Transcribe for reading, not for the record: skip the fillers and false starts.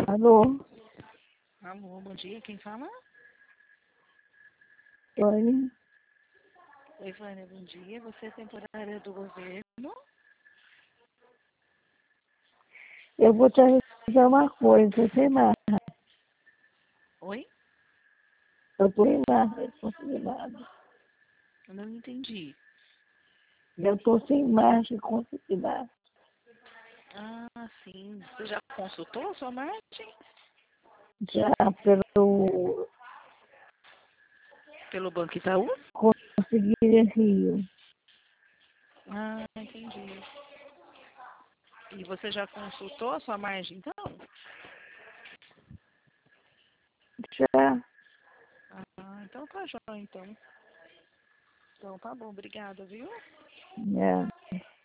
Alô? Alô, bom dia, quem fala? Oi? Oi, Vânia, bom dia. Você é temporária do governo? Eu vou te avisar uma coisa, eu tenho mais. Oi? Eu tô sem mais responsabilidade. Eu não entendi. Eu tô sem mais responsabilidade. Ah, sim. Você já consultou a sua margem? Já pelo Pelo Banco Itaú? Conseguir Rio. Ah, entendi. E você já consultou a sua margem, então? Já, Ah, então tá jóia, então. Então tá bom, obrigada, viu? né?